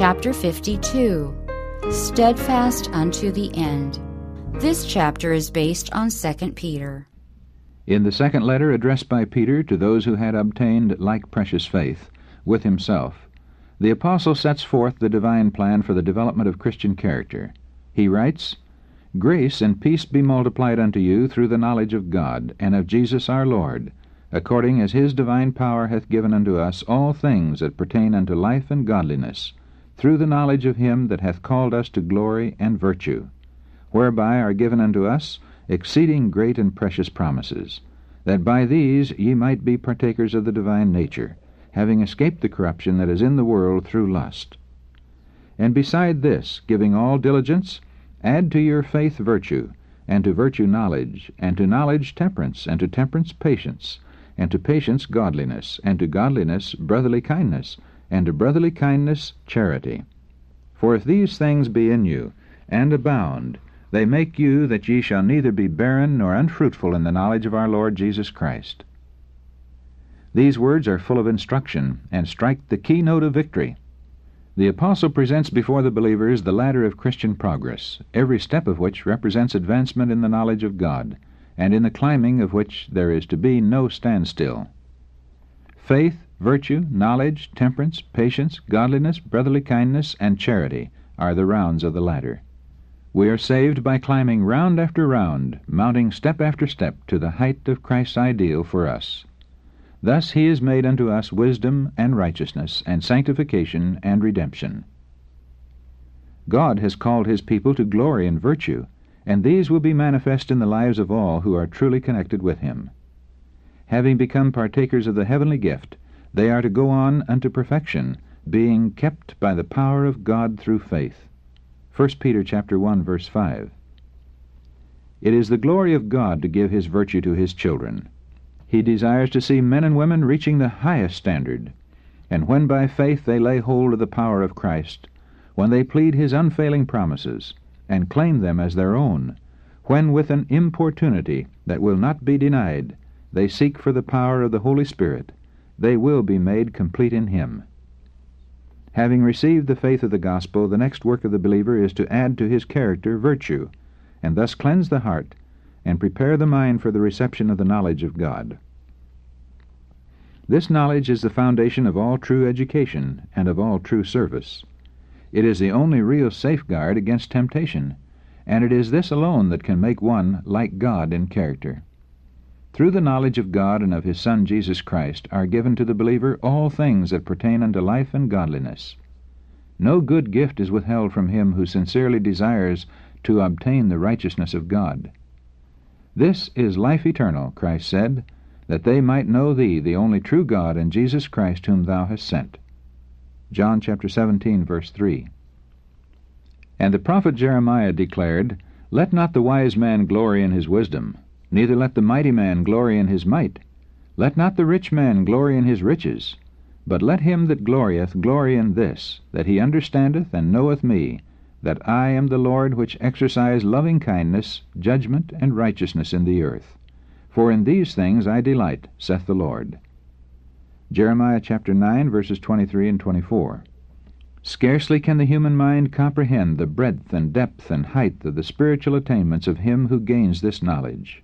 Chapter 52, Steadfast unto the End. This chapter is based on 2 Peter. In the second letter addressed by Peter to those who had obtained like precious faith with himself, the apostle sets forth the divine plan for the development of Christian character. He writes, "Grace and peace be multiplied unto you through the knowledge of God, and of Jesus our Lord, according as his divine power hath given unto us all things that pertain unto life and godliness, through the knowledge of him that hath called us to glory and virtue, whereby are given unto us exceeding great and precious promises, that by these ye might be partakers of the divine nature, having escaped the corruption that is in the world through lust. And beside this, giving all diligence, add to your faith virtue, and to virtue knowledge, and to knowledge temperance, and to temperance patience, and to patience godliness, and to godliness brotherly kindness, and to brotherly kindness charity. For if these things be in you, and abound, they make you that ye shall neither be barren nor unfruitful in the knowledge of our Lord Jesus Christ." These words are full of instruction, and strike the keynote of victory. The apostle presents before the believers the ladder of Christian progress, every step of which represents advancement in the knowledge of God, and in the climbing of which there is to be no standstill. Faith, virtue, knowledge, temperance, patience, godliness, brotherly kindness, and charity are the rounds of the ladder. We are saved by climbing round after round, mounting step after step to the height of Christ's ideal for us. Thus he is made unto us wisdom and righteousness and sanctification and redemption. God has called his people to glory and virtue, and these will be manifest in the lives of all who are truly connected with him. Having become partakers of the heavenly gift, they are to go on unto perfection, being kept by the power of God through faith. 1 Peter chapter 1, verse 5. It is the glory of God to give his virtue to his children. He desires to see men and women reaching the highest standard, and when by faith they lay hold of the power of Christ, when they plead his unfailing promises, and claim them as their own, when with an importunity that will not be denied they seek for the power of the Holy Spirit, they will be made complete in him. Having received the faith of the gospel, the next work of the believer is to add to his character virtue, and thus cleanse the heart and prepare the mind for the reception of the knowledge of God. This knowledge is the foundation of all true education and of all true service. It is the only real safeguard against temptation, and it is this alone that can make one like God in character. Through the knowledge of God and of his Son Jesus Christ are given to the believer all things that pertain unto life and godliness. No good gift is withheld from him who sincerely desires to obtain the righteousness of God. "This is life eternal," Christ said, "that they might know thee, the only true God, and Jesus Christ whom thou hast sent." John chapter 17, verse 3. And the prophet Jeremiah declared, "Let not the wise man glory in his wisdom, neither let the mighty man glory in his might. Let not the rich man glory in his riches, but let him that glorieth glory in this, that he understandeth and knoweth me, that I am the Lord which exercise loving kindness, judgment, and righteousness in the earth. For in these things I delight, saith the Lord." Jeremiah chapter 9, verses 23 and 24. Scarcely can the human mind comprehend the breadth and depth and height of the spiritual attainments of him who gains this knowledge.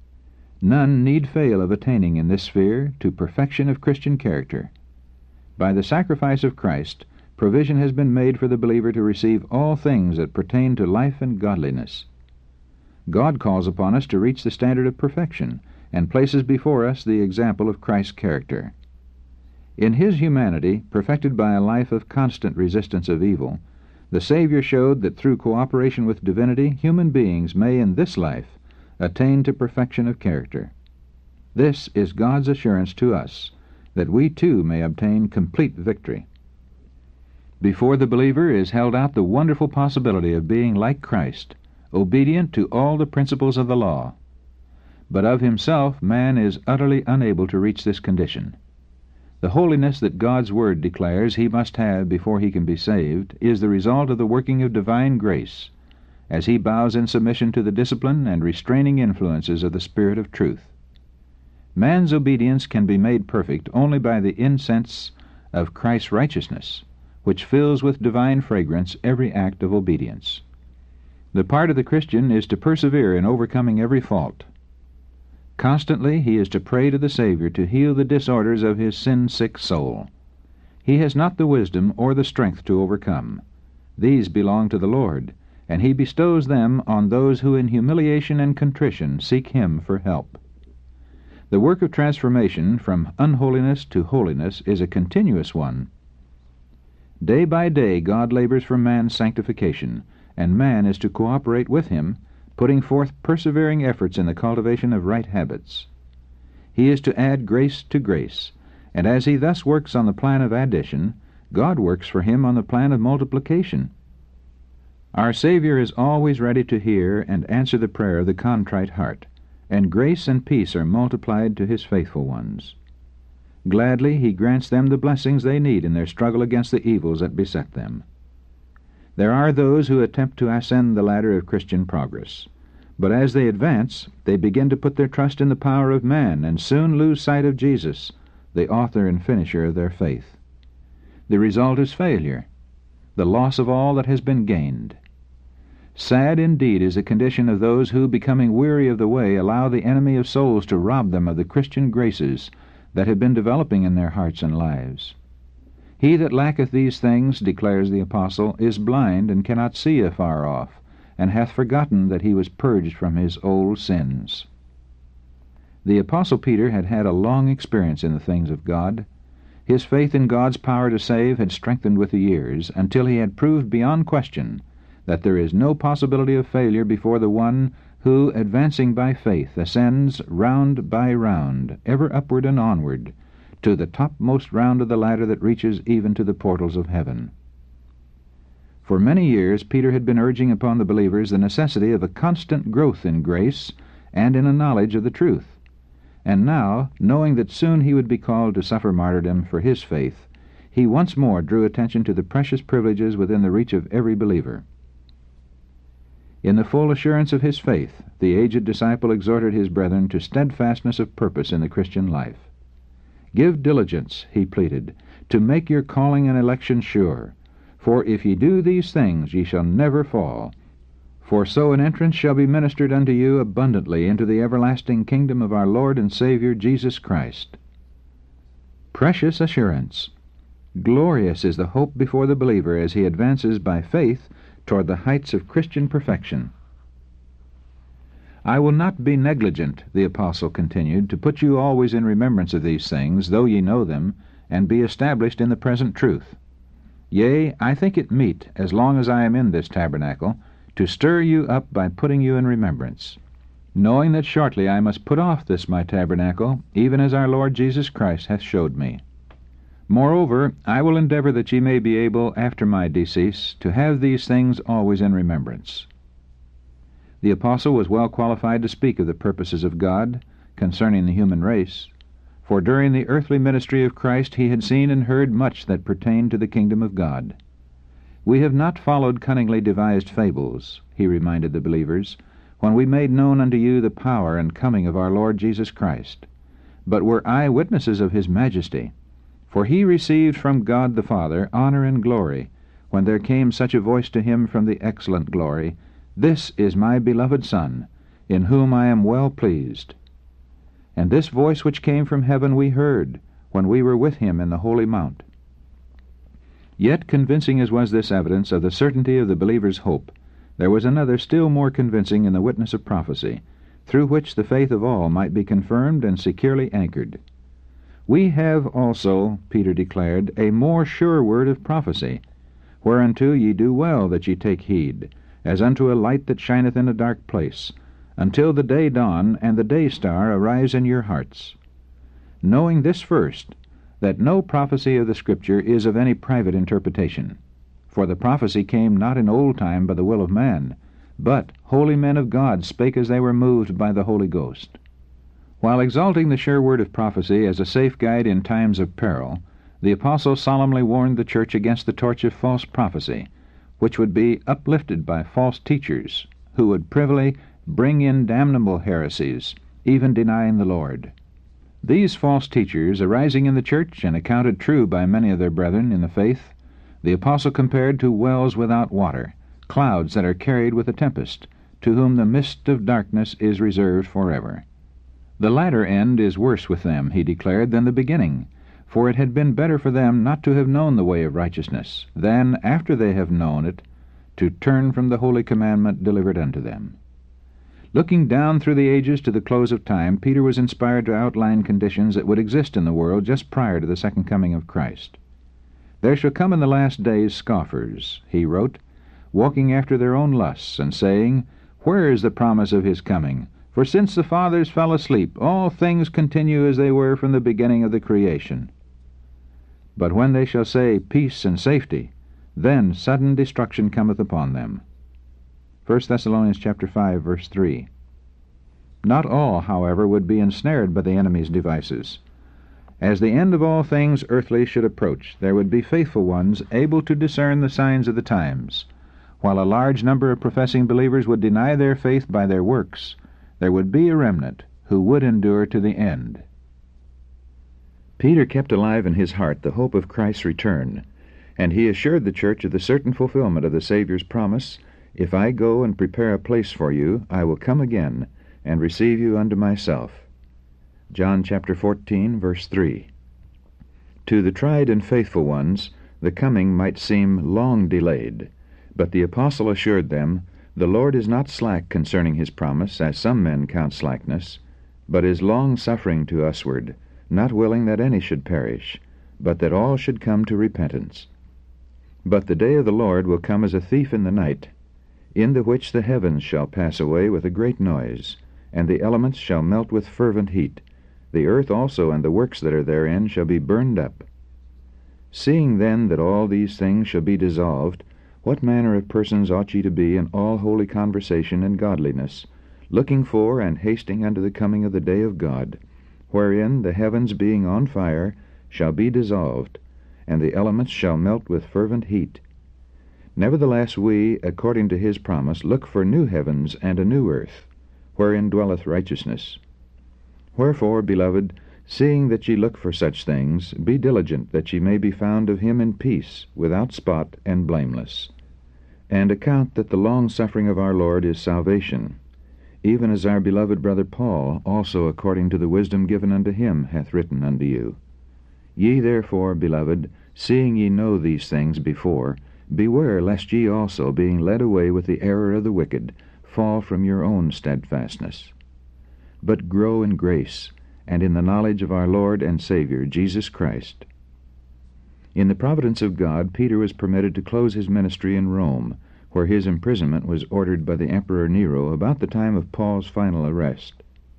None need fail of attaining in this sphere to perfection of Christian character. By the sacrifice of Christ, provision has been made for the believer to receive all things that pertain to life and godliness. God calls upon us to reach the standard of perfection, and places before us the example of Christ's character. In his humanity, perfected by a life of constant resistance of evil, the Savior showed that through cooperation with divinity, human beings may in this life attain to perfection of character. This is God's assurance to us, that we too may obtain complete victory. Before the believer is held out the wonderful possibility of being like Christ, obedient to all the principles of the law. But of himself man is utterly unable to reach this condition. The holiness that God's Word declares he must have before he can be saved is the result of the working of divine grace, as he bows in submission to the discipline and restraining influences of the Spirit of truth. Man's obedience can be made perfect only by the incense of Christ's righteousness, which fills with divine fragrance every act of obedience. The part of the Christian is to persevere in overcoming every fault. Constantly he is to pray to the Savior to heal the disorders of his sin-sick soul. He has not the wisdom or the strength to overcome. These belong to the Lord, and he bestows them on those who in humiliation and contrition seek him for help. The work of transformation from unholiness to holiness is a continuous one. Day by day God labors for man's sanctification, and man is to cooperate with him, putting forth persevering efforts in the cultivation of right habits. He is to add grace to grace, and as he thus works on the plan of addition, God works for him on the plan of multiplication. Our Savior is always ready to hear and answer the prayer of the contrite heart, and grace and peace are multiplied to his faithful ones. Gladly he grants them the blessings they need in their struggle against the evils that beset them. There are those who attempt to ascend the ladder of Christian progress, but as they advance, they begin to put their trust in the power of man and soon lose sight of Jesus, the author and finisher of their faith. The result is failure, the loss of all that has been gained. Sad indeed is the condition of those who, becoming weary of the way, allow the enemy of souls to rob them of the Christian graces that have been developing in their hearts and lives. He that lacketh these things, declares the Apostle, is blind and cannot see afar off, and hath forgotten that he was purged from his old sins. The Apostle Peter had had a long experience in the things of God. His faith in God's power to save had strengthened with the years, until he had proved beyond question that there is no possibility of failure before the one who, advancing by faith, ascends round by round, ever upward and onward, to the topmost round of the ladder that reaches even to the portals of heaven. For many years Peter had been urging upon the believers the necessity of a constant growth in grace and in a knowledge of the truth. And now, knowing that soon he would be called to suffer martyrdom for his faith, he once more drew attention to the precious privileges within the reach of every believer. In the full assurance of his faith, the aged disciple exhorted his brethren to steadfastness of purpose in the Christian life. Give diligence, he pleaded, to make your calling and election sure. For if ye do these things, ye shall never fall. For so an entrance shall be ministered unto you abundantly into the everlasting kingdom of our Lord and Savior Jesus Christ. Precious assurance! Glorious is the hope before the believer as he advances by faith toward the heights of Christian perfection. I will not be negligent, the Apostle continued, to put you always in remembrance of these things, though ye know them, and be established in the present truth. Yea, I think it meet, as long as I am in this tabernacle, to stir you up by putting you in remembrance, knowing that shortly I must put off this my tabernacle, even as our Lord Jesus Christ hath showed me. Moreover, I will endeavor that ye may be able, after my decease, to have these things always in remembrance. The Apostle was well qualified to speak of the purposes of God concerning the human race, for during the earthly ministry of Christ he had seen and heard much that pertained to the kingdom of God. We have not followed cunningly devised fables, he reminded the believers, when we made known unto you the power and coming of our Lord Jesus Christ, but were eye-witnesses of his majesty. For he received from God the Father honor and glory, when there came such a voice to him from the excellent glory, This is my beloved Son, in whom I am well pleased. And this voice which came from heaven we heard, when we were with him in the holy mount. Yet, convincing as was this evidence of the certainty of the believer's hope, there was another still more convincing in the witness of prophecy, through which the faith of all might be confirmed and securely anchored. We have also, Peter declared, a more sure word of prophecy, whereunto ye do well that ye take heed, as unto a light that shineth in a dark place, until the day dawn and the day star arise in your hearts. Knowing this first, that no prophecy of the Scripture is of any private interpretation. For the prophecy came not in old time by the will of man, but holy men of God spake as they were moved by the Holy Ghost. While exalting the sure word of prophecy as a safe guide in times of peril, the Apostle solemnly warned the church against the torch of false prophecy, which would be uplifted by false teachers, who would privily bring in damnable heresies, even denying the Lord. These false teachers, arising in the church and accounted true by many of their brethren in the faith, the apostle compared to wells without water, clouds that are carried with a tempest, to whom the mist of darkness is reserved forever. The latter end is worse with them, he declared, than the beginning, for it had been better for them not to have known the way of righteousness, than, after they have known it, to turn from the holy commandment delivered unto them. Looking down through the ages to the close of time, Peter was inspired to outline conditions that would exist in the world just prior to the second coming of Christ. "There shall come in the last days scoffers," he wrote, "walking after their own lusts, and saying, Where is the promise of his coming? For since the fathers fell asleep, all things continue as they were from the beginning of the creation. But when they shall say, Peace and safety, then sudden destruction cometh upon them." 1 Thessalonians chapter 5, verse 3. Not all, however, would be ensnared by the enemy's devices. As the end of all things earthly should approach, there would be faithful ones able to discern the signs of the times. While a large number of professing believers would deny their faith by their works, there would be a remnant who would endure to the end. Peter kept alive in his heart the hope of Christ's return, and he assured the church of the certain fulfillment of the Savior's promise, "If I go and prepare a place for you, I will come again, and receive you unto myself." John chapter 14, verse 3. To the tried and faithful ones, the coming might seem long delayed, but the apostle assured them, "The Lord is not slack concerning his promise, as some men count slackness, but is long-suffering to usward, not willing that any should perish, but that all should come to repentance. But the day of the Lord will come as a thief in the night, in the which the heavens shall pass away with a great noise, and the elements shall melt with fervent heat. The earth also and the works that are therein shall be burned up. Seeing then that all these things shall be dissolved, what manner of persons ought ye to be in all holy conversation and godliness, looking for and hasting unto the coming of the day of God, wherein the heavens being on fire shall be dissolved, and the elements shall melt with fervent heat? Nevertheless we, according to his promise, look for new heavens and a new earth, wherein dwelleth righteousness. Wherefore, beloved, seeing that ye look for such things, be diligent that ye may be found of him in peace, without spot, and blameless. And account that the long-suffering of our Lord is salvation, even as our beloved brother Paul, also according to the wisdom given unto him, hath written unto you. Ye therefore, beloved, seeing ye know these things before, beware lest ye also, being led away with the error of the wicked, fall from your own steadfastness. But grow in grace, and in the knowledge of our Lord and Savior, Jesus Christ. In the providence of God, Peter was permitted to close his ministry in Rome, where his imprisonment was ordered by the Emperor Nero about the time of Paul's final arrest.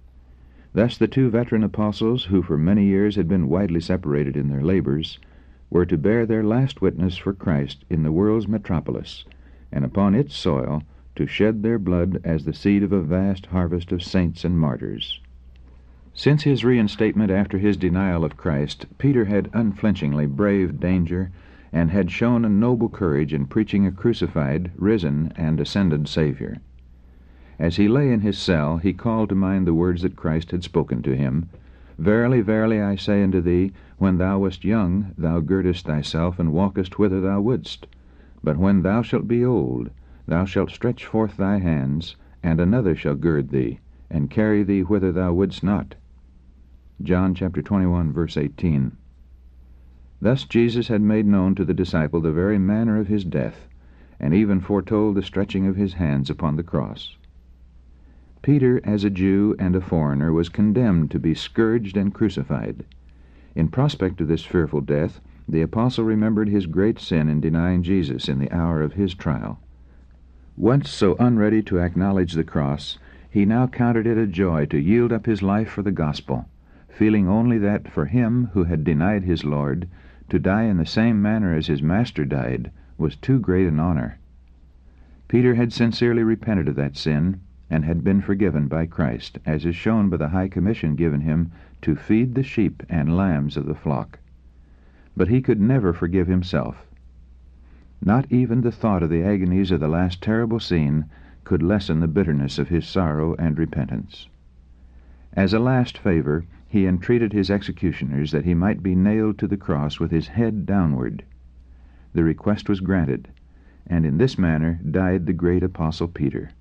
Thus the two veteran apostles, who for many years had been widely separated in their labors, were to bear their last witness for Christ in the world's metropolis, and upon its soil to shed their blood as the seed of a vast harvest of saints and martyrs. Since his reinstatement after his denial of Christ, Peter had unflinchingly braved danger, and had shown a noble courage in preaching a crucified, risen, and ascended Savior. As he lay in his cell, he called to mind the words that Christ had spoken to him, "Verily, verily, I say unto thee, when thou wast young, thou girdest thyself, and walkest whither thou wouldst. But when thou shalt be old, thou shalt stretch forth thy hands, and another shall gird thee, and carry thee whither thou wouldst not." John chapter 21, verse 18. Thus Jesus had made known to the disciple the very manner of his death, and even foretold the stretching of his hands upon the cross. Peter, as a Jew and a foreigner, was condemned to be scourged and crucified. In prospect of this fearful death, the apostle remembered his great sin in denying Jesus in the hour of his trial. Once so unready to acknowledge the cross, he now counted it a joy to yield up his life for the gospel, feeling only that for him who had denied his Lord, to die in the same manner as his Master died was too great an honor. Peter had sincerely repented of that sin, and had been forgiven by Christ, as is shown by the high commission given him to feed the sheep and lambs of the flock. But he could never forgive himself. Not even the thought of the agonies of the last terrible scene could lessen the bitterness of his sorrow and repentance. As a last favor, he entreated his executioners that he might be nailed to the cross with his head downward. the request was granted, and in this manner died the great Apostle Peter.